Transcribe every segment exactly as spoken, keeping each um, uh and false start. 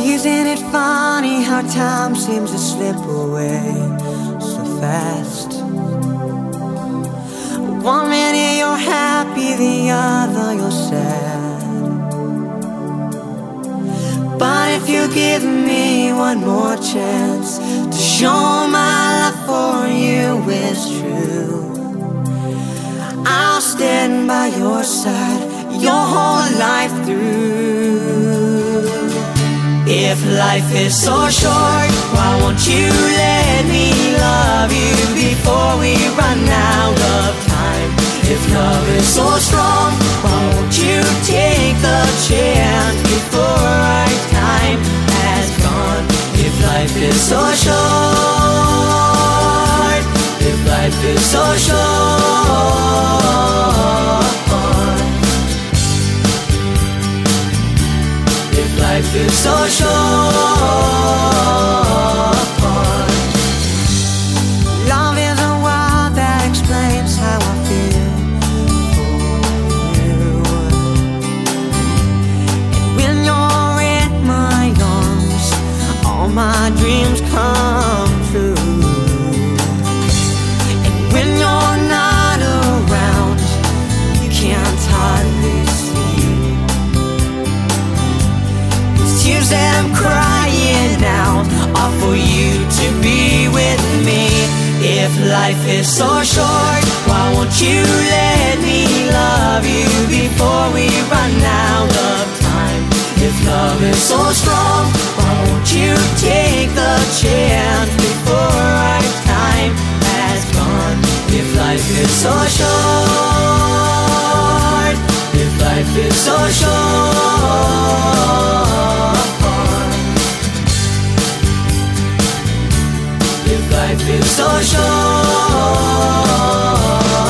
Isn't it funny how time seems to slip away so fast? One minute you're happy, the other you're sad. But if you give me one more chance to show my love for you is true, I'll stand by your side your whole life through. If life is so short, why won't you let me love you before we run out of time? If love is so strong, why won't you take the chance before our time has gone? If life is so short, if life is so short, life is so short. Love is a word that explains how I feel for you. And when you're in my arms, all my dreams come true. And when you're not around, you can't hardly see tears that I'm crying out are for you to be with me. If life is so short, why won't you let me love you before we run out of time? If love is so strong, why won't you take the chance before our time has gone? If life is so short, if life is so short, life is so short.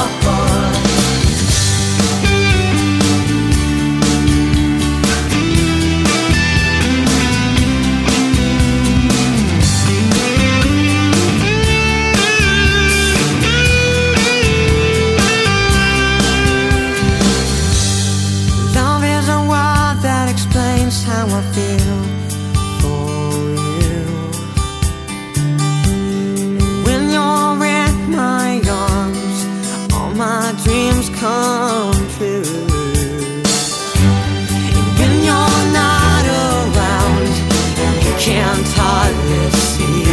Love is a word that explains how I feel for you. When you're in my arms, all my dreams come true. And when you're not around, you can't hardly see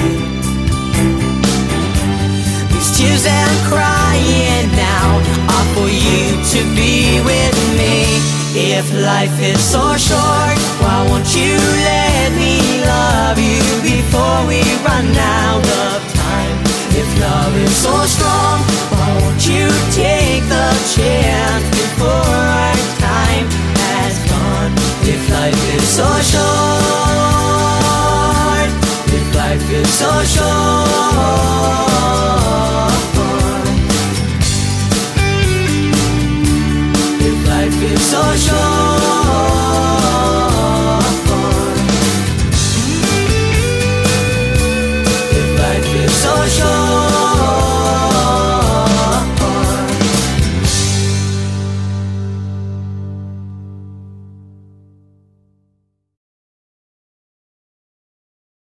these tears that I'm crying now are for you to be with me. If life is so short, why won't you let me love you before we run out of time? If love is so strong, why won't you take the chance before I